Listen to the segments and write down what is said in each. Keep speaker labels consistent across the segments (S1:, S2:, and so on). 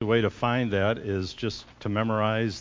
S1: The way to find that is just to memorize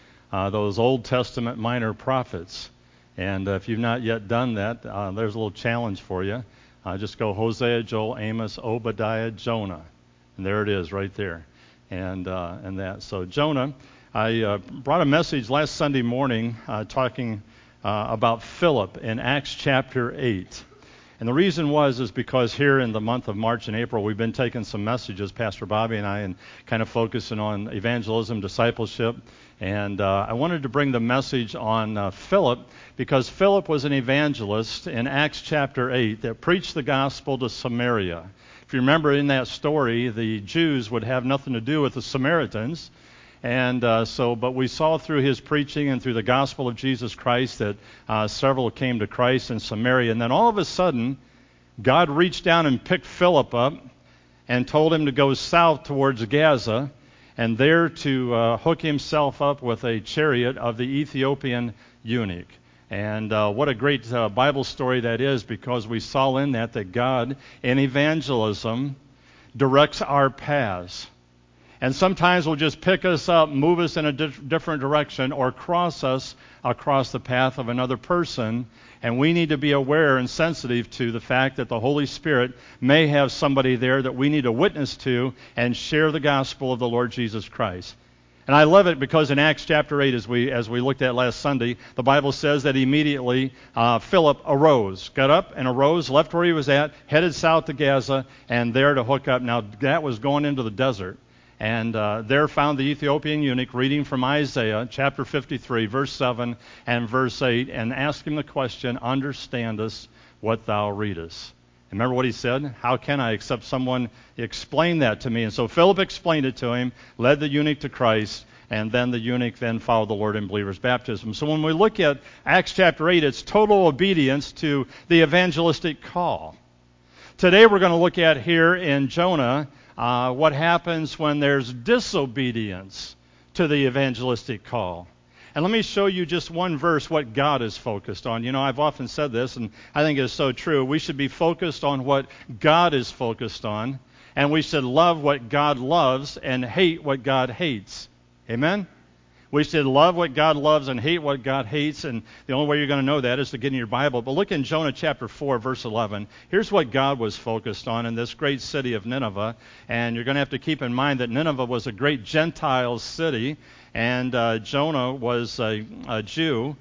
S1: those Old Testament minor prophets. And if you've not yet done that, there's a little challenge for you. Just go Hosea, Joel, Amos, Obadiah, Jonah. And there it is right there. And that. So Jonah, I brought a message last Sunday morning talking about Philip in Acts chapter 8. And the reason is because here in the month of March and April, we've been taking some messages, Pastor Bobby and I, and kind of focusing on evangelism, discipleship. And I wanted to bring the message on Philip because Philip was an evangelist in Acts chapter 8 that preached the gospel to Samaria. If you remember in that story, the Jews would have nothing to do with the Samaritans. And but we saw through his preaching and through the gospel of Jesus Christ that several came to Christ in Samaria. And then all of a sudden, God reached down and picked Philip up and told him to go south towards Gaza and there to hook himself up with a chariot of the Ethiopian eunuch. And what a great Bible story that is, because we saw in that God in evangelism directs our paths. And sometimes will just pick us up, move us in a different direction, or cross us across the path of another person. And we need to be aware and sensitive to the fact that the Holy Spirit may have somebody there that we need to witness to and share the gospel of the Lord Jesus Christ. And I love it because in Acts chapter 8, as we looked at last Sunday, the Bible says that immediately Philip arose, got up and arose, left where he was at, headed south to Gaza, and there to hook up. Now, that was going into the desert. And there found the Ethiopian eunuch reading from Isaiah chapter 53, verse 7 and verse 8, and asked him the question, understandest what thou readest? And remember what he said? How can I except someone explain that to me? And so Philip explained it to him, led the eunuch to Christ, and then the eunuch then followed the Lord in believer's baptism. So when we look at Acts chapter 8, it's total obedience to the evangelistic call. Today we're going to look at here in Jonah what happens when there's disobedience to the evangelistic call. And let me show you just one verse what God is focused on. You know, I've often said this, and I think it's so true. We should be focused on what God is focused on, and we should love what God loves and hate what God hates. Amen? We should love what God loves and hate what God hates, and the only way you're going to know that is to get in your Bible. But look in Jonah chapter 4, verse 11. Here's what God was focused on in this great city of Nineveh, and you're going to have to keep in mind that Nineveh was a great Gentile city, and Jonah was a Jew.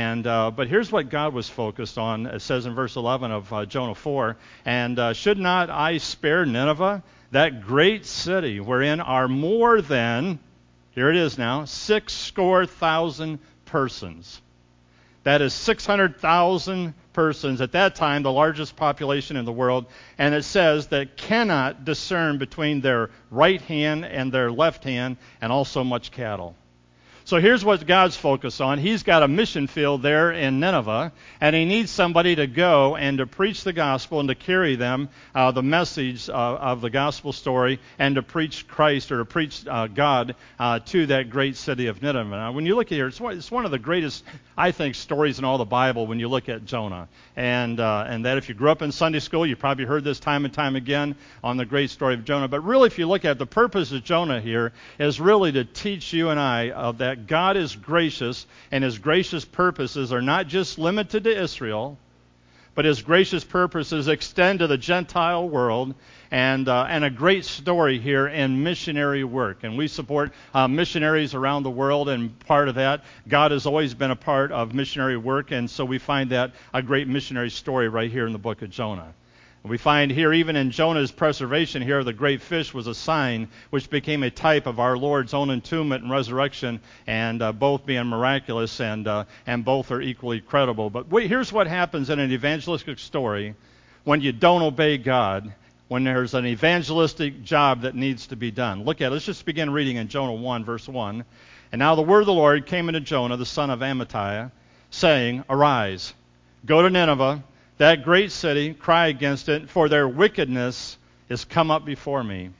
S1: But here's what God was focused on. It says in verse 11 of Jonah 4, and should not I spare Nineveh, that great city wherein are more than... Here it is now, 600,000 persons. That is 600,000 persons. At that time, the largest population in the world. And it says that cannot discern between their right hand and their left hand, and also much cattle. So here's what God's focused on. He's got a mission field there in Nineveh, and he needs somebody to go and to preach the gospel and to carry them the message of the gospel story and to preach Christ or to preach God to that great city of Nineveh. Now, when you look at here, it's one of the greatest, I think, stories in all the Bible when you look at Jonah. And that if you grew up in Sunday school, you probably heard this time and time again on the great story of Jonah. But really, if you look at the purpose of Jonah here is really to teach you and I of that God is gracious, and his gracious purposes are not just limited to Israel, but his gracious purposes extend to the Gentile world, and a great story here in missionary work. And we support missionaries around the world, and part of that, God has always been a part of missionary work, and so we find that a great missionary story right here in the book of Jonah. We find here, even in Jonah's preservation here, the great fish was a sign which became a type of our Lord's own entombment and resurrection, and both being miraculous, and both are equally credible. But here's what happens in an evangelistic story when you don't obey God, when there's an evangelistic job that needs to be done. Look at it. Let's just begin reading in Jonah 1, verse 1. And now the word of the Lord came into Jonah, the son of Amittai, saying, Arise, go to Nineveh, that great city, cry against it, for their wickedness is come up before me.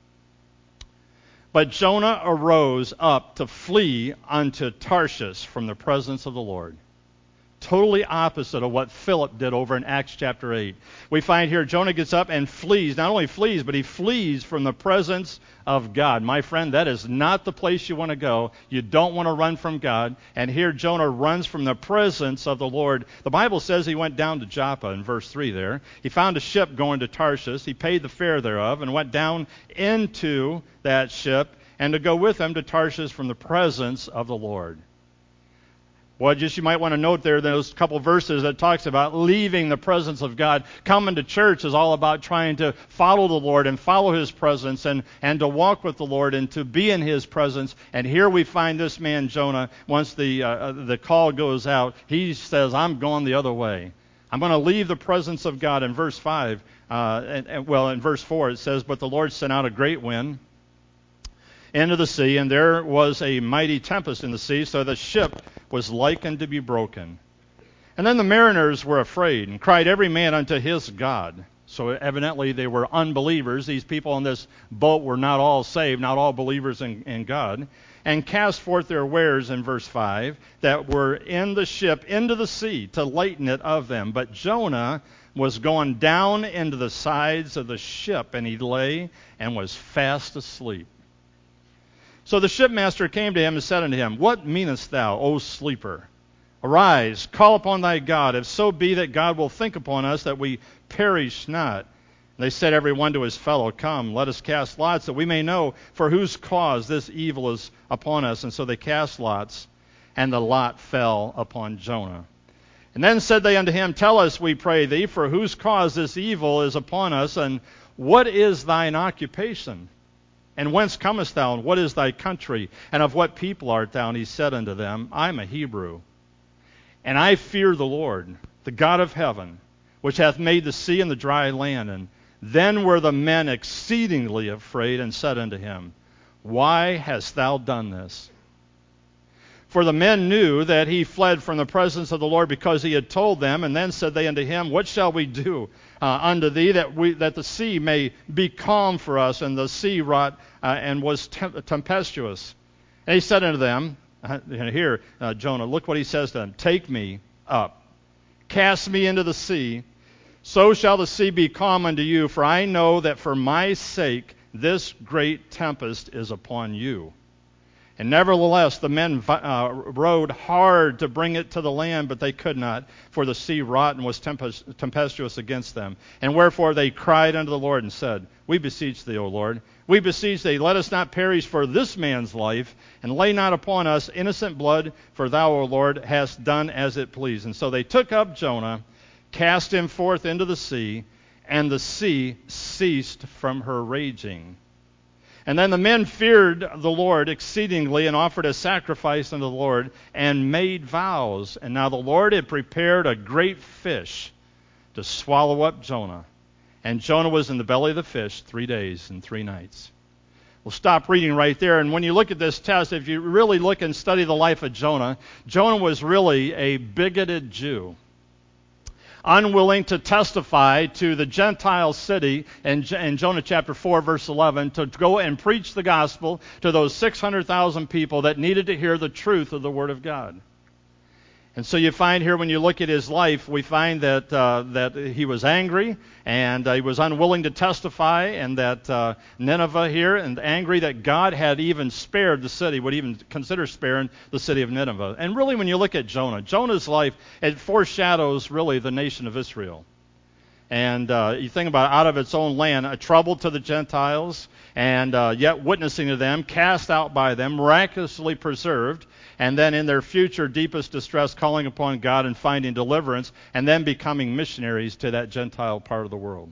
S1: But Jonah arose up to flee unto Tarshish from the presence of the Lord, totally opposite of what Philip did over in Acts chapter 8. We find here Jonah gets up and flees. Not only flees, but he flees from the presence of God. My friend, that is not the place you want to go. You don't want to run from God. And here Jonah runs from the presence of the Lord. The Bible says he went down to Joppa in verse 3 there. He found a ship going to Tarshish. He paid the fare thereof and went down into that ship and to go with them to Tarshish from the presence of the Lord. Well, just you might want to note there those couple verses that talks about leaving the presence of God. Coming to church is all about trying to follow the Lord and follow His presence and to walk with the Lord and to be in His presence. And here we find this man Jonah. Once the call goes out, he says, "I'm going the other way. I'm going to leave the presence of God." In verse 5, in verse 4 it says, "But the Lord sent out a great wind into the sea, and there was a mighty tempest in the sea, so the ship was likened to be broken. And then the mariners were afraid, and cried every man unto his God." So evidently they were unbelievers. These people on this boat were not all saved, not all believers in God. "And cast forth their wares," in verse 5, "that were in the ship into the sea, to lighten it of them. But Jonah was going down into the sides of the ship, and he lay and was fast asleep. So the shipmaster came to him and said unto him, What meanest thou, O sleeper? Arise, call upon thy God, if so be that God will think upon us, that we perish not. And they said every one to his fellow, Come, let us cast lots, that we may know for whose cause this evil is upon us. And so they cast lots, and the lot fell upon Jonah. And then said they unto him, Tell us, we pray thee, for whose cause this evil is upon us, and what is thine occupation? And whence comest thou, and what is thy country, and of what people art thou? And he said unto them, I am a Hebrew, and I fear the Lord, the God of heaven, which hath made the sea and the dry land. And then were the men exceedingly afraid, and said unto him, Why hast thou done this? For the men knew that he fled from the presence of the Lord, because he had told them. And then said they unto him, What shall we do unto thee, that the sea may be calm for us? And the sea wrought and was tempestuous. And he said unto them, here, Jonah, look what he says to them, Take me up, cast me into the sea, so shall the sea be calm unto you, for I know that for my sake this great tempest is upon you. And nevertheless the men rowed hard to bring it to the land, but they could not, for the sea wrought and was tempestuous against them. And wherefore they cried unto the Lord and said, We beseech thee, O Lord, we beseech thee, let us not perish for this man's life, and lay not upon us innocent blood, for thou, O Lord, hast done as it pleased. And so they took up Jonah, cast him forth into the sea, and the sea ceased from her raging. And then the men feared the Lord exceedingly, and offered a sacrifice unto the Lord, and made vows. And now the Lord had prepared a great fish to swallow up Jonah. And Jonah was in the belly of the fish 3 days and 3 nights. We'll stop reading right there. And when you look at this text, if you really look and study the life of Jonah, Jonah was really a bigoted Jew, unwilling to testify to the Gentile city in Jonah chapter 4, verse 11, to go and preach the gospel to those 600,000 people that needed to hear the truth of the Word of God. And so you find here, when you look at his life, we find that he was angry, and he was unwilling to testify, and that Nineveh here, and angry that God had even spared the city, would even consider sparing the city of Nineveh. And really, when you look at Jonah's life, it foreshadows really the nation of Israel. And you think about out of its own land, a trouble to the Gentiles, and yet witnessing to them, cast out by them, miraculously preserved, and then in their future deepest distress calling upon God and finding deliverance, and then becoming missionaries to that Gentile part of the world.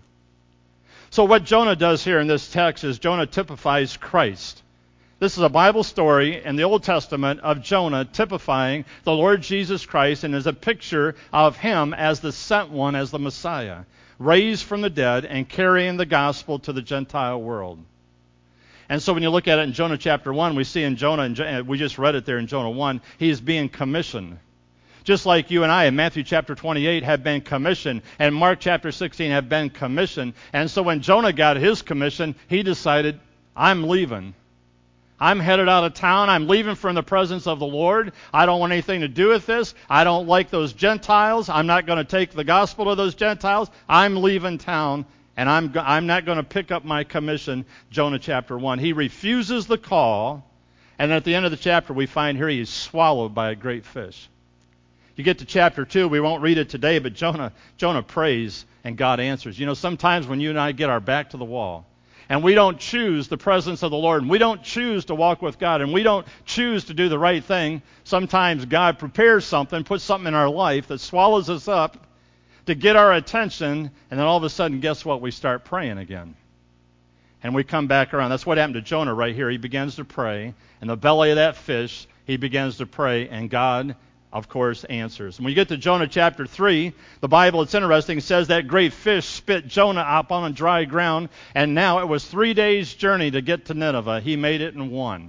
S1: So what Jonah does here in this text is Jonah typifies Christ. This is a Bible story in the Old Testament of Jonah typifying the Lord Jesus Christ, and is a picture of him as the sent one, as the Messiah, raised from the dead and carrying the gospel to the Gentile world. And so when you look at it in Jonah chapter 1, we see in Jonah, we just read it there in Jonah 1, he is being commissioned. Just like you and I in Matthew chapter 28 have been commissioned, and Mark chapter 16 have been commissioned. And so when Jonah got his commission, he decided, I'm leaving. I'm headed out of town. I'm leaving from the presence of the Lord. I don't want anything to do with this. I don't like those Gentiles. I'm not going to take the gospel to those Gentiles. I'm leaving town, and I'm not going to pick up my commission, Jonah chapter 1. He refuses the call, and at the end of the chapter we find here he is swallowed by a great fish. You get to chapter 2, we won't read it today, but Jonah prays, and God answers. You know, sometimes when you and I get our back to the wall, and we don't choose the presence of the Lord, and we don't choose to walk with God, and we don't choose to do the right thing, sometimes God prepares something, puts something in our life that swallows us up to get our attention, and then all of a sudden, guess what? We start praying again. And we come back around. That's what happened to Jonah right here. He begins to pray. In the belly of that fish, he begins to pray, and God, of course, answers. When we get to Jonah chapter 3, the Bible, it's interesting, it says that great fish spit Jonah up on dry ground, and now it was 3 days' journey to get to Nineveh. He made it in 1.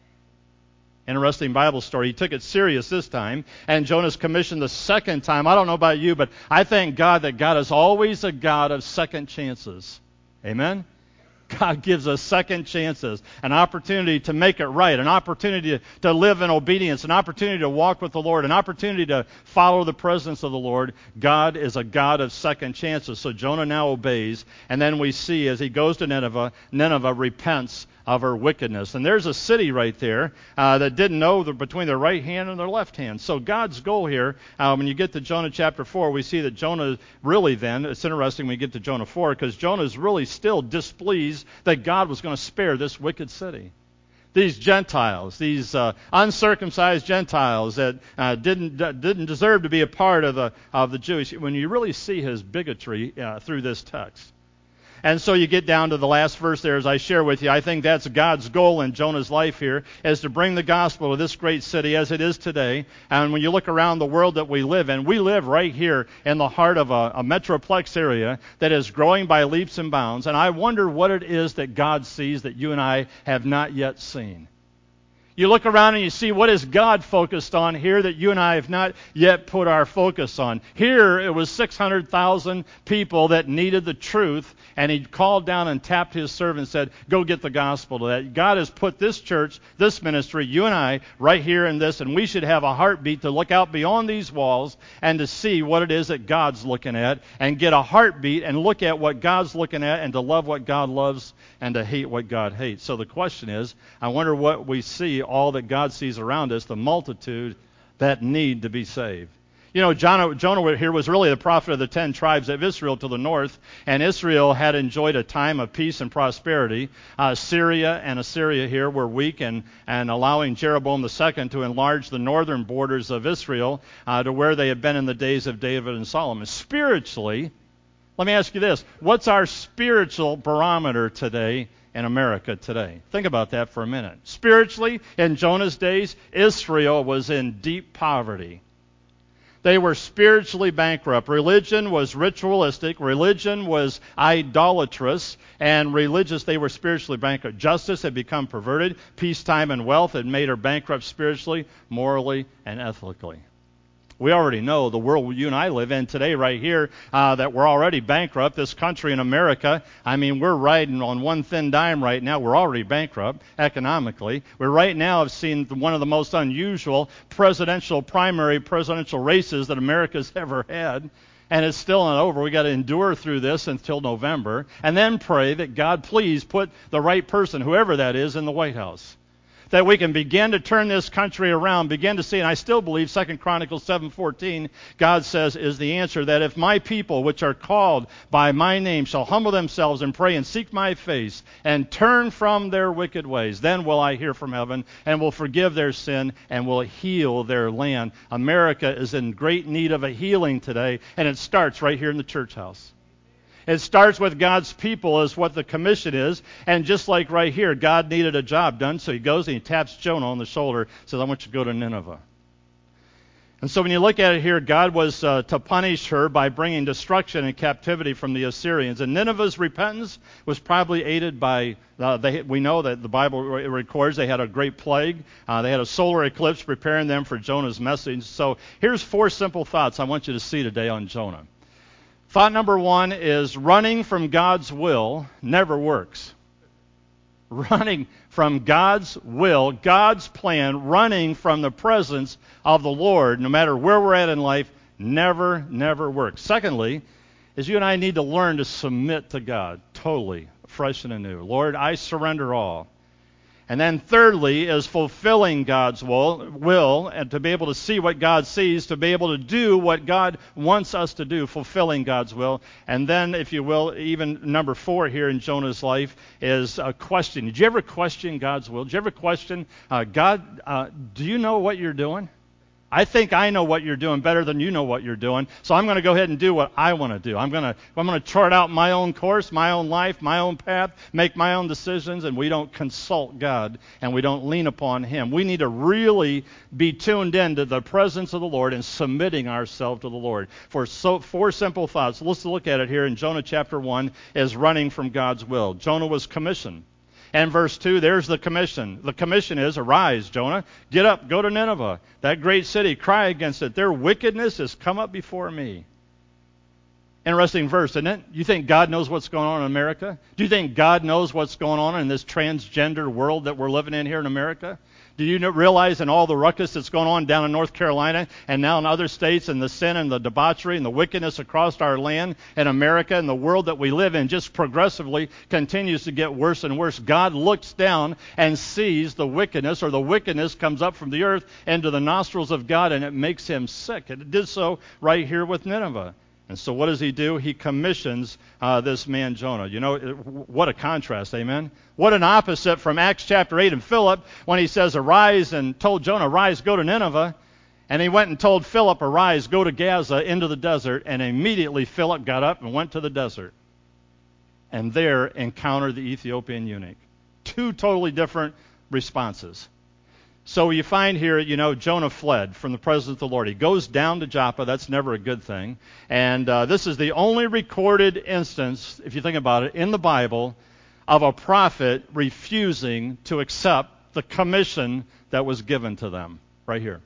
S1: Interesting Bible story. He took it serious this time, and Jonah's commissioned the second time. I don't know about you, but I thank God that God is always a God of second chances. Amen? God gives us second chances, an opportunity to make it right, an opportunity to live in obedience, an opportunity to walk with the Lord, an opportunity to follow the presence of the Lord. God is a God of second chances. So Jonah now obeys, and then we see as he goes to Nineveh, Nineveh repents of her wickedness. And there's a city right there that didn't know between their right hand and their left hand. So God's goal here, when you get to Jonah chapter 4, we see that Jonah really then, it's interesting when we get to Jonah 4, because Jonah is really still displeased that God was going to spare this wicked city. These Gentiles, these uncircumcised Gentiles that didn't deserve to be a part of the Jewish, when you really see his bigotry through this text. And so you get down to the last verse there as I share with you. I think that's God's goal in Jonah's life here, is to bring the gospel to this great city as it is today. And when you look around the world that we live in, we live right here in the heart of a metroplex area that is growing by leaps and bounds. And I wonder what it is that God sees that you and I have not yet seen. You look around and you see what is God focused on here that you and I have not yet put our focus on. Here it was 600,000 people that needed the truth, and he called down and tapped his servant and said, go get the gospel to that. God has put this church, this ministry, you and I, right here in this, and we should have a heartbeat to look out beyond these walls and to see what it is that God's looking at, and get a heartbeat and look at what God's looking at, and to love what God loves and to hate what God hates. So the question is, I wonder what we see, all that God sees around us, the multitude that need to be saved. You know, Jonah here was really the prophet of the 10 tribes of Israel to the north, and Israel had enjoyed a time of peace and prosperity. Syria and Assyria here were weak and allowing Jeroboam II to enlarge the northern borders of Israel to where they had been in the days of David and Solomon. Spiritually, let me ask you this. What's our spiritual barometer today in America today? Think about that for a minute. Spiritually, in Jonah's days, Israel was in deep poverty. They were spiritually bankrupt. Religion was ritualistic. Religion was idolatrous. And they were spiritually bankrupt. Justice had become perverted. Peacetime and wealth had made her bankrupt spiritually, morally, and ethically. We already know the world you and I live in today right here that we're already bankrupt. This country in America, I mean, we're riding on one thin dime right now. We're already bankrupt economically. We right now have seen one of the most unusual primary presidential races that America's ever had. And it's still not over. We've got to endure through this until November. And then pray that God please put the right person, whoever that is, in the White House. That we can begin to turn this country around, begin to see, and I still believe 2 Chronicles 7:14, God says, is the answer, that if my people, which are called by my name, shall humble themselves and pray and seek my face and turn from their wicked ways, then will I hear from heaven and will forgive their sin and will heal their land. America is in great need of a healing today, and it starts right here in the church house. It starts with God's people is what the commission is. And just like right here, God needed a job done, so he goes and he taps Jonah on the shoulder, says, I want you to go to Nineveh. And so when you look at it here, God was to punish her by bringing destruction and captivity from the Assyrians. And Nineveh's repentance was probably aided by, we know that the Bible records they had a great plague. They had a solar eclipse preparing them for Jonah's message. So here's 4 simple thoughts I want you to see today on Jonah. Thought number 1 is running from God's will never works. Running from God's will, God's plan, running from the presence of the Lord, no matter where we're at in life, never works. Secondly, is you and I need to learn to submit to God totally, fresh and anew. Lord, I surrender all. And then thirdly is fulfilling God's will, and to be able to see what God sees, to be able to do what God wants us to do, fulfilling God's will. And then, if you will, even number 4 here in Jonah's life is a question. Did you ever question God's will? Did you ever question, God, do you know what you're doing? I think I know what you're doing better than you know what you're doing, so I'm going to go ahead and do what I want to do. I'm going to chart out my own course, my own life, my own path, make my own decisions, and we don't consult God, and we don't lean upon Him. We need to really be tuned in to the presence of the Lord and submitting ourselves to the Lord. For 4 simple thoughts. Let's look at it here in Jonah chapter 1 is running from God's will. Jonah was commissioned. And verse 2, there's the commission. The commission is, arise, Jonah, get up, go to Nineveh, that great city, cry against it. Their wickedness has come up before me. Interesting verse, isn't it? You think God knows what's going on in America? Do you think God knows what's going on in this transgender world that we're living in here in America? Do you realize in all the ruckus that's going on down in North Carolina and now in other states, and the sin and the debauchery and the wickedness across our land in America and the world that we live in just progressively continues to get worse and worse? God looks down and sees the wickedness, or the wickedness comes up from the earth into the nostrils of God, and it makes Him sick. It did so right here with Nineveh. And so what does He do? He commissions this man Jonah. You know, what a contrast, amen? What an opposite from Acts chapter 8 and Philip when he says, arise, and told Jonah, arise, go to Nineveh. And he went and told Philip, arise, go to Gaza, into the desert. And immediately Philip got up and went to the desert. And there encountered the Ethiopian eunuch. 2 totally different responses. So you find here, Jonah fled from the presence of the Lord. He goes down to Joppa. That's never a good thing. And this is the only recorded instance, if you think about it, in the Bible of a prophet refusing to accept the commission that was given to them. Right here.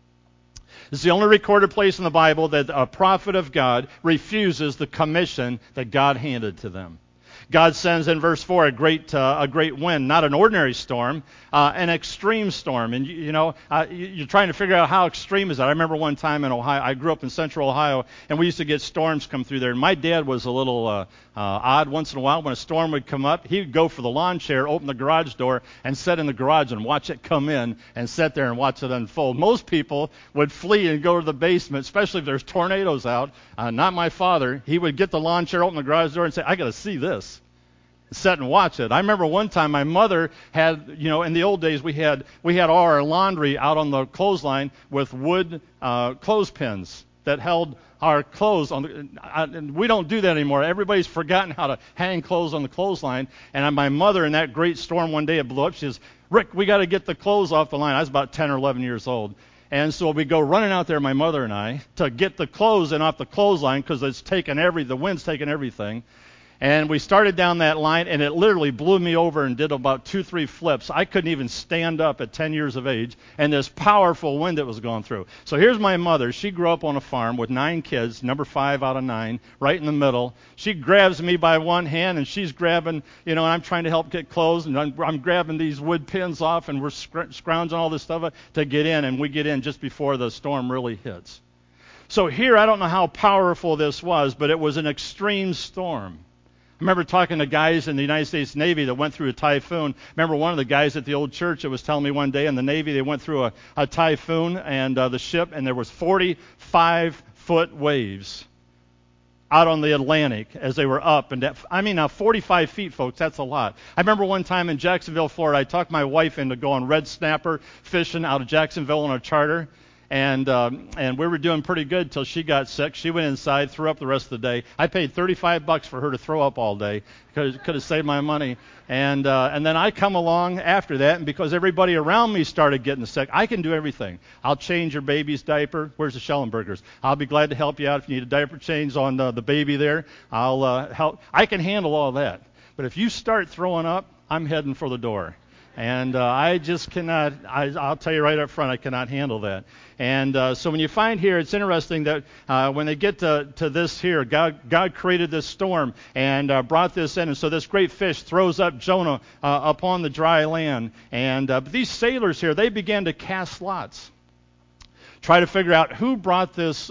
S1: It's the only recorded place in the Bible that a prophet of God refuses the commission that God handed to them. God sends in verse 4 a great wind, not an ordinary storm, an extreme storm. And you're trying to figure out how extreme is that. I remember one time in Ohio, I grew up in central Ohio, and we used to get storms come through there. And my dad was a little odd once in a while. When a storm would come up, he would go for the lawn chair, open the garage door, and sit in the garage and watch it come in and sit there and watch it unfold. Most people would flee and go to the basement, especially if there's tornadoes out. Not my father. He would get the lawn chair, open the garage door, and say, I got to see this. Sit and watch it. I remember one time my mother had, in the old days we had all our laundry out on the clothesline with wood clothespins that held our clothes on and we don't do that anymore. Everybody's forgotten how to hang clothes on the clothesline. And my mother, in that great storm one day, it blew up. She says, Rick, we got to get the clothes off the line. I was about 10 or 11 years old. And so we go running out there, my mother and I, to get the clothes in off the clothesline because the wind's taken everything. And we started down that line, and it literally blew me over and did about 2-3 flips. I couldn't even stand up at 10 years of age, and this powerful wind that was going through. So here's my mother. She grew up on a farm with 9 kids, number 5 out of 9, right in the middle. She grabs me by one hand, and she's grabbing, and I'm trying to help get clothes, and I'm grabbing these wood pins off, and we're scrounging all this stuff to get in, and we get in just before the storm really hits. So here, I don't know how powerful this was, but it was an extreme storm. I remember talking to guys in the United States Navy that went through a typhoon. Remember one of the guys at the old church that was telling me one day in the Navy they went through a typhoon and the ship, and there was 45-foot waves out on the Atlantic as they were up. And now 45 feet, folks, that's a lot. I remember one time in Jacksonville, Florida, I talked my wife into going red snapper fishing out of Jacksonville on a charter. And we were doing pretty good till she got sick. She went inside, threw up the rest of the day. I paid $35 for her to throw up all day because it could have saved my money. And then I come along after that, and because everybody around me started getting sick, I can do everything. I'll change your baby's diaper. Where's the Schellenbergers? I'll be glad to help you out if you need a diaper change on the baby there. I'll help. I can handle all that. But if you start throwing up, I'm heading for the door. And I just cannot, I'll tell you right up front, I cannot handle that. And so when you find here, it's interesting that when they get to this here, God created this storm and brought this in. And so this great fish throws up Jonah upon the dry land. And but these sailors here, they began to cast lots. Try to figure out who brought this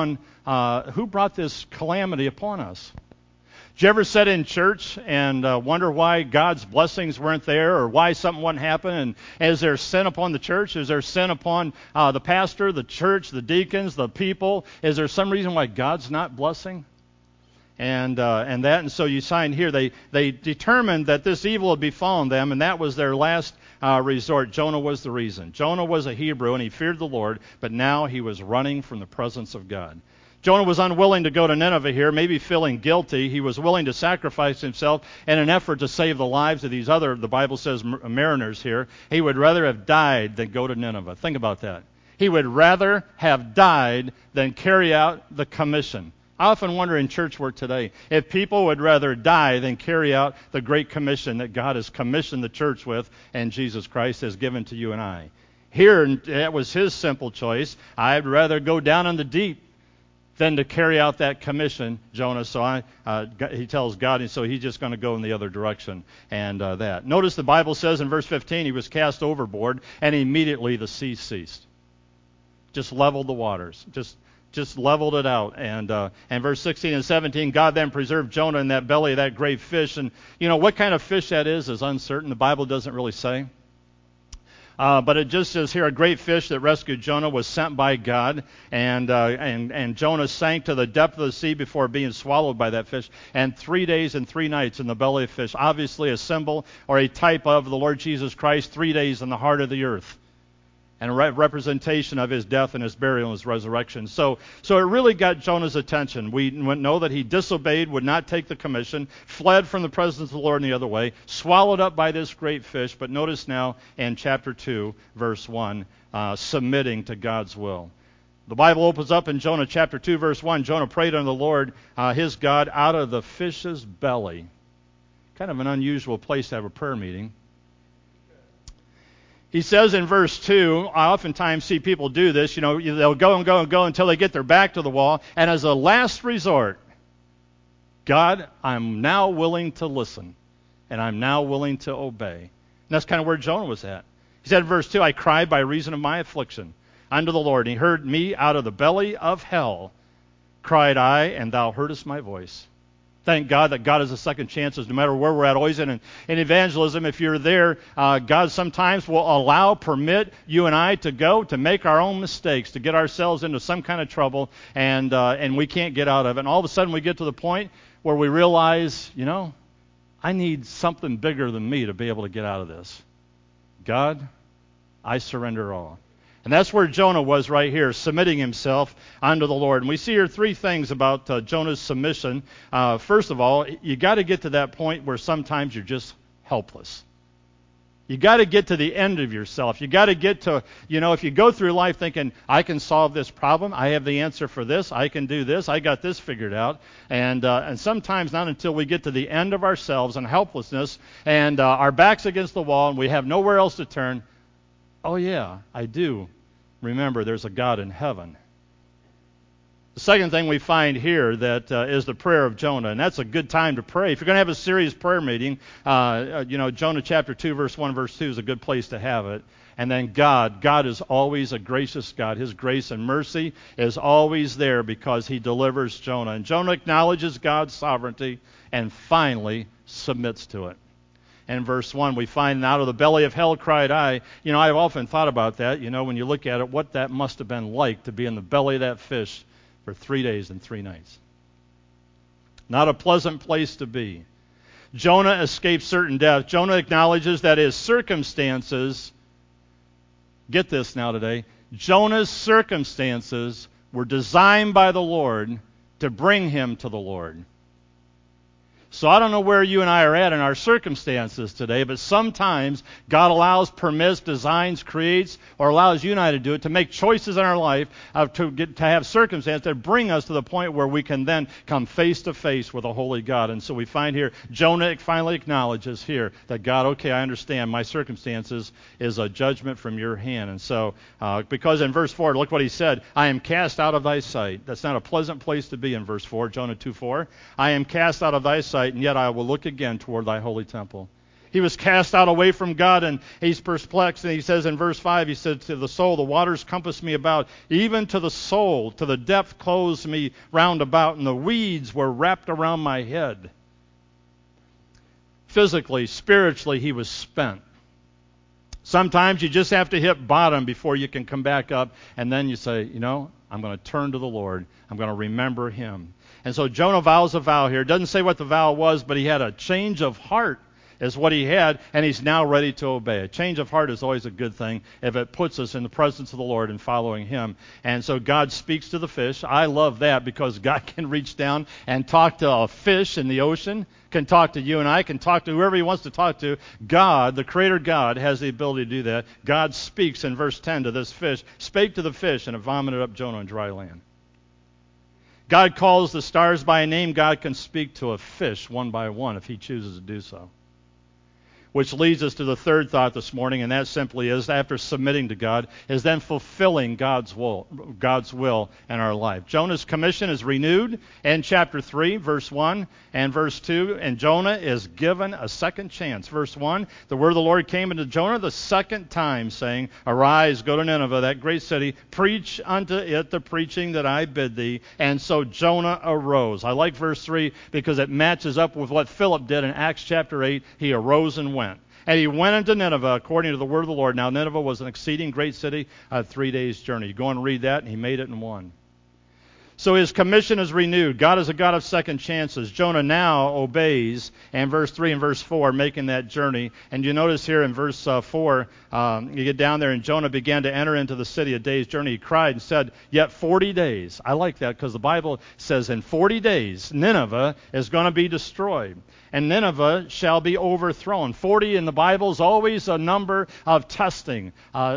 S1: calamity upon us. Did you ever sit in church and wonder why God's blessings weren't there or why something wouldn't happen? And is there sin upon the church? Is there sin upon the pastor, the church, the deacons, the people? Is there some reason why God's not blessing? And so you find here they determined that this evil had befallen them, and that was their last resort. Jonah was the reason. Jonah was a Hebrew, and he feared the Lord, but now he was running from the presence of God. Jonah was unwilling to go to Nineveh here, maybe feeling guilty. He was willing to sacrifice himself in an effort to save the lives of these other, the Bible says, mariners here. He would rather have died than go to Nineveh. Think about that. He would rather have died than carry out the commission. I often wonder in church work today if people would rather die than carry out the great commission that God has commissioned the church with and Jesus Christ has given to you and I. Here, that was his simple choice. I'd rather go down in the deep than to carry out that commission, Jonah. So he tells God, and so he's just going to go in the other direction. And that. Notice the Bible says in verse 15, he was cast overboard, and immediately the sea ceased. Just leveled the waters. Just leveled it out. And verse 16 and 17, God then preserved Jonah in that belly of that great fish. And what kind of fish that is uncertain. The Bible doesn't really say. But it just says here, a great fish that rescued Jonah was sent by God, and Jonah sank to the depth of the sea before being swallowed by that fish, and 3 days and 3 nights in the belly of fish, obviously a symbol or a type of the Lord Jesus Christ, 3 days in the heart of the earth, and a representation of his death and his burial and his resurrection. So it really got Jonah's attention. We know that he disobeyed, would not take the commission, fled from the presence of the Lord in the other way, swallowed up by this great fish. But notice now in chapter 2, verse 1, submitting to God's will. The Bible opens up in Jonah chapter 2, verse 1. Jonah prayed unto the Lord, his God, out of the fish's belly. Kind of an unusual place to have a prayer meeting. He says in verse 2, I oftentimes see people do this, they'll go and go and go until they get their back to the wall, and as a last resort, God, I'm now willing to listen, and I'm now willing to obey. And that's kind of where Jonah was at. He said in verse 2, I cried by reason of my affliction unto the Lord, and he heard me out of the belly of hell, cried I, and thou heardest my voice. Thank God that God has a second chances no matter where we're at. Always in evangelism, if you're there, God sometimes will permit you and I to go, to make our own mistakes, to get ourselves into some kind of trouble, and we can't get out of it. And all of a sudden we get to the point where we realize, I need something bigger than me to be able to get out of this. God, I surrender all. And that's where Jonah was right here, submitting himself unto the Lord. And we see here 3 things about Jonah's submission. First of all, you got to get to that point where sometimes you're just helpless. You got to get to the end of yourself. You got to get to, if you go through life thinking, I can solve this problem, I have the answer for this, I can do this, I got this figured out. And sometimes not until we get to the end of ourselves and helplessness and our back's against the wall and we have nowhere else to turn. Oh yeah, I do. Remember, there's a God in heaven. The second thing we find here that is the prayer of Jonah, and that's a good time to pray. If you're going to have a serious prayer meeting, Jonah chapter 2, verse 1, verse 2 is a good place to have it. And then God is always a gracious God. His grace and mercy is always there because he delivers Jonah. And Jonah acknowledges God's sovereignty and finally submits to it. And verse 1, we find, out of the belly of hell cried I. I've often thought about that, when you look at it, what that must have been like to be in the belly of that fish for 3 days and 3 nights. Not a pleasant place to be. Jonah escaped certain death. Jonah acknowledges that his circumstances, get this now today, Jonah's circumstances were designed by the Lord to bring him to the Lord. So I don't know where you and I are at in our circumstances today, but sometimes God allows, permits, designs, creates, or allows you and I to do it, to make choices in our life, to have circumstances that bring us to the point where we can then come face to face with a holy God. And so we find here, Jonah finally acknowledges here that God, okay, I understand my circumstances is a judgment from your hand. And so, because in verse 4, look what he said, I am cast out of thy sight. That's not a pleasant place to be in verse 4, Jonah 2:4. I am cast out of thy sight, and yet I will look again toward thy holy temple. He was cast out away from God, and he's perplexed. And he says in verse 5, he said, to the soul, the waters compassed me about, even to the soul, to the depth closed me round about, and the weeds were wrapped around my head. Physically, spiritually, he was spent. Sometimes you just have to hit bottom before you can come back up, and then you say, you know, I'm going to turn to the Lord. I'm going to remember him. And so Jonah vows a vow here. It doesn't say what the vow was, but he had a change of heart is what he had, and he's now ready to obey. A change of heart is always a good thing if it puts us in the presence of the Lord and following him. And so God speaks to the fish. I love that because God can reach down and talk to a fish in the ocean, can talk to you and I, can talk to whoever he wants to talk to. God, the Creator God, has the ability to do that. God speaks in verse 10 to this fish, spake to the fish, and it vomited up Jonah on dry land. God calls the stars by name. God can speak to a fish one by one if he chooses to do so. Which leads us to the third thought this morning, and that simply is, after submitting to God, is then fulfilling God's will in our life. Jonah's commission is renewed in chapter 3, verse 1 and verse 2, and Jonah is given a second chance. Verse 1, the word of the Lord came unto Jonah the second time, saying, Arise, go to Nineveh, that great city, preach unto it the preaching that I bid thee. And so Jonah arose. I like verse 3 because it matches up with what Philip did in Acts chapter 8. He arose and went. And he went into Nineveh according to the word of the Lord. Now Nineveh was an exceeding great city, a 3 days' journey. You go and read that, and he made it in one. So his commission is renewed. God is a God of second chances. Jonah now obeys, and verse 3 and verse 4 making that journey. And you notice here in verse 4, you get down there, and Jonah began to enter into the city a day's journey. He cried and said, Yet 40 days. I like that because the Bible says in 40 days Nineveh is going to be destroyed. And Nineveh shall be overthrown. 40 in the Bible is always a number of testing.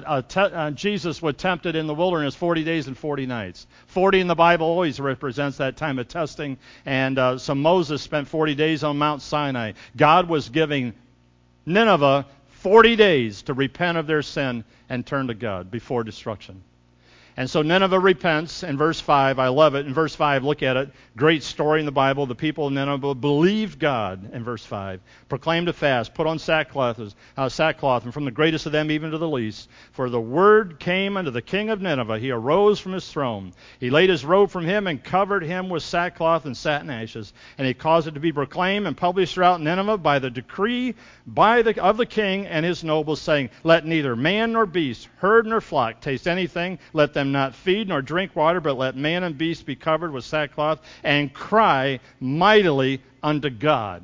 S1: Jesus was tempted in the wilderness 40 days and 40 nights. 40 in the Bible always represents that time of testing. And so Moses spent 40 days on Mount Sinai. God was giving Nineveh 40 days to repent of their sin and turn to God before destruction. And so Nineveh repents in verse 5. I love it. In verse 5, look at it. Great story in the Bible. The people of Nineveh believed God in verse 5. Proclaimed a fast. Put on sackcloth, and from the greatest of them even to the least. For the word came unto the king of Nineveh. He arose from his throne. He laid his robe from him and covered him with sackcloth and satin ashes. And he caused it to be proclaimed and published throughout Nineveh by the decree of the king and his nobles, saying, Let neither man nor beast, herd nor flock taste anything. Let them not feed nor drink water, but let man and beast be covered with sackcloth, and cry mightily unto God.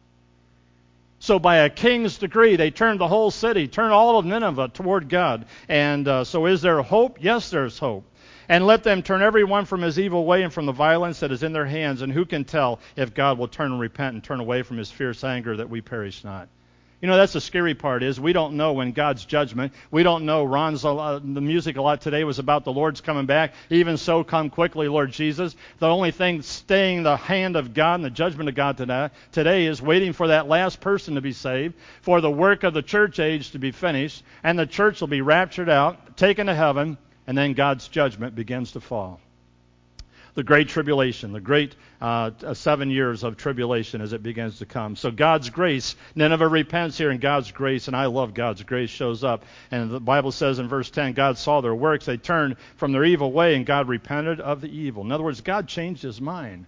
S1: So by a king's decree, they turned the whole city, turned all of Nineveh toward God. And so is there hope? Yes, there's hope. And let them turn every one from his evil way and from the violence that is in their hands. And who can tell if God will turn and repent and turn away from his fierce anger that we perish not? You know, that's the scary part is we don't know when God's judgment. We don't know. The music a lot today was about the Lord's coming back. Even so, come quickly, Lord Jesus. The only thing staying the hand of God and the judgment of God today is waiting for that last person to be saved, for the work of the church age to be finished, and the church will be raptured out, taken to heaven, and then God's judgment begins to fall. The great tribulation, the great 7 years of tribulation as it begins to come. So God's grace, Nineveh repents here, and God's grace, and I love God's grace, shows up. And the Bible says in verse 10, God saw their works, they turned from their evil way, and God repented of the evil. In other words, God changed his mind.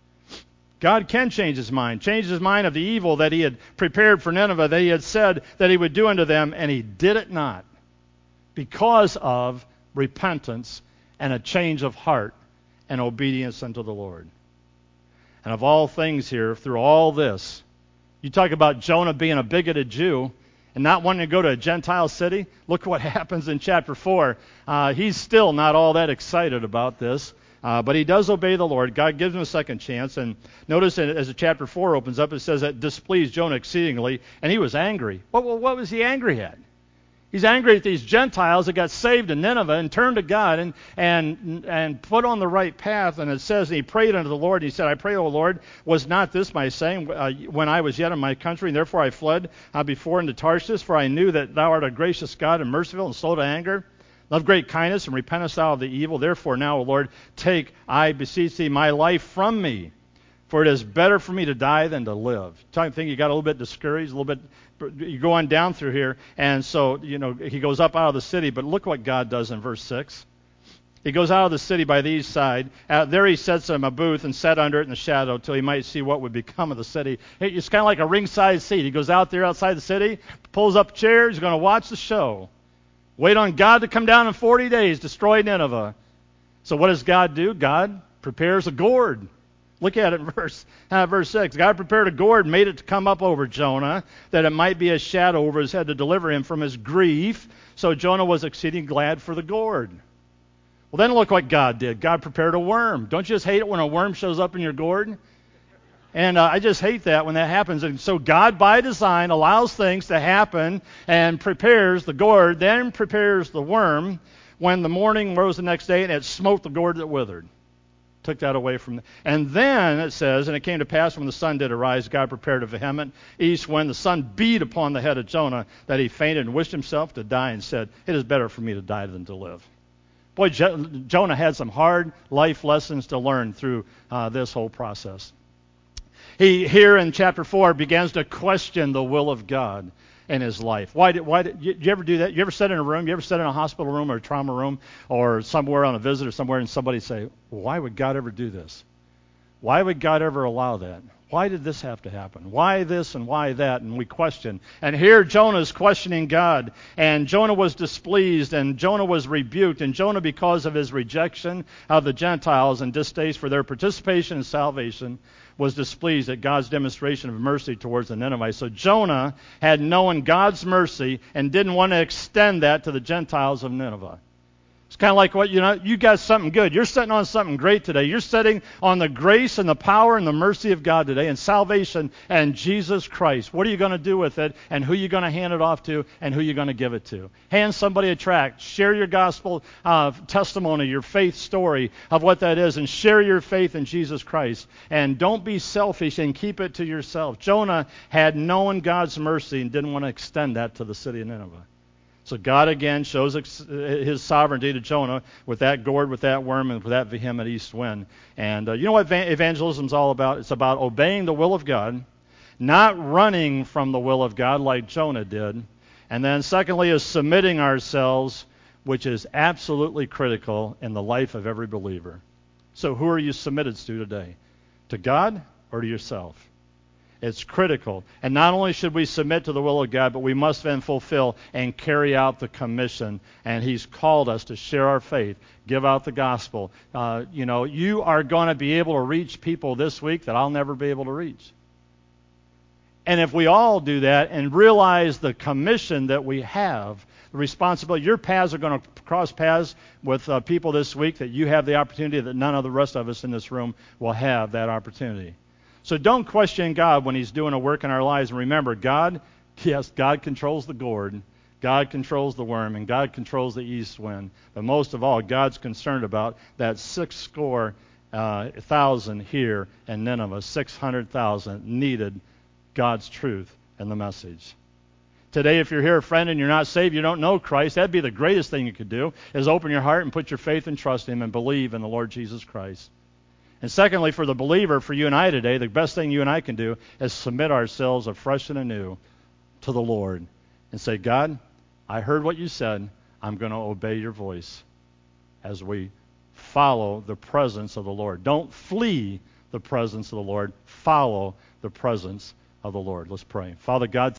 S1: God can change his mind of the evil that he had prepared for Nineveh, that he had said that he would do unto them, and he did it not because of repentance and a change of heart and obedience unto the Lord. And of all things here, through all this, you talk about Jonah being a bigoted Jew and not wanting to go to a Gentile city. Look what happens in chapter 4. He's still not all that excited about this.
S2: But he does obey the Lord. God gives him a second chance. And notice as the chapter 4 opens up, it says that displeased Jonah exceedingly, and he was angry. What was he angry at? He's angry at these Gentiles that got saved in Nineveh and turned to God and put on the right path. And it says, and he prayed unto the Lord. And he said, I pray, O Lord, was not this my saying when I was yet in my country? And therefore I fled before into Tarshish, for I knew that thou art a gracious God and merciful and slow to anger, love great kindness, and repentest thou of the evil. Therefore now, O Lord, take, I beseech thee, my life from me. For it is better for me to die than to live. I think you got a little bit discouraged, a little bit. You go on down through here, and so, he goes up out of the city, but look what God does in verse 6. He goes out of the city by the east side. There he sets him a booth and sat under it in the shadow till he might see what would become of the city. It's kind of like a ringside seat. He goes out there outside the city, pulls up chairs, he's going to watch the show. Wait on God to come down in 40 days, destroy Nineveh. So what does God do? God prepares a gourd. Look at it in verse 6. God prepared a gourd and made it to come up over Jonah, that it might be a shadow over his head to deliver him from his grief. So Jonah was exceeding glad for the gourd. Well, then look what God did. God prepared a worm. Don't you just hate it when a worm shows up in your gourd? And I just hate that when that happens. And so God, by design, allows things to happen and prepares the gourd, then prepares the worm. When the morning rose the next day, and it smote the gourd that withered. Took that away from them. And then it says, and it came to pass when the sun did arise, God prepared a vehement east wind. The sun beat upon the head of Jonah, that he fainted and wished himself to die, and said, it is better for me to die than to live. Boy, Jonah had some hard life lessons to learn through this whole process. He, here in chapter 4, begins to question the will of God in his life. Why did you ever do that? You ever sit in a room? You ever sit in a hospital room or a trauma room or somewhere on a visit or somewhere, and somebody say, why would God ever do this? Why would God ever allow that? Why did this have to happen? Why this and why that? And we question. And here Jonah is questioning God. And Jonah was displeased, and Jonah was rebuked. And Jonah, because of his rejection of the Gentiles and distaste for their participation in salvation, was displeased at God's demonstration of mercy towards the Ninevites. So Jonah had known God's mercy and didn't want to extend that to the Gentiles of Nineveh. It's kind of like what, you got something good. You're sitting on something great today. You're sitting on the grace and the power and the mercy of God today, and salvation and Jesus Christ. What are you going to do with it, and who are you going to hand it off to, and who are you going to give it to? Hand somebody a tract. Share your gospel testimony, your faith story of what that is, and share your faith in Jesus Christ. And don't be selfish and keep it to yourself. Jonah had known God's mercy and didn't want to extend that to the city of Nineveh. So God again shows his sovereignty to Jonah with that gourd, with that worm, and with that vehement east wind. And you know what evangelism is all about? It's about obeying the will of God, not running from the will of God like Jonah did. And then secondly is submitting ourselves, which is absolutely critical in the life of every believer. So who are you submitted to today? To God or to yourself? It's critical. And not only should we submit to the will of God, but we must then fulfill and carry out the commission. And he's called us to share our faith, give out the gospel. You are going to be able to reach people this week that I'll never be able to reach. And if we all do that and realize the commission that we have, the responsibility, your paths are going to cross paths with people this week that you have the opportunity that none of the rest of us in this room will have that opportunity. So don't question God when he's doing a work in our lives. And remember, God controls the gourd, God controls the worm, and God controls the east wind. But most of all, God's concerned about that 600,000 here in Nineveh. 600,000 needed God's truth and the message. Today, if you're here, friend, and you're not saved, you don't know Christ, that'd be the greatest thing you could do, is open your heart and put your faith and trust in him and believe in the Lord Jesus Christ. And secondly, for the believer, for you and I today, the best thing you and I can do is submit ourselves afresh and anew to the Lord and say, God, I heard what you said. I'm going to obey your voice as we follow the presence of the Lord. Don't flee the presence of the Lord. Follow the presence of the Lord. Let's pray. Father God,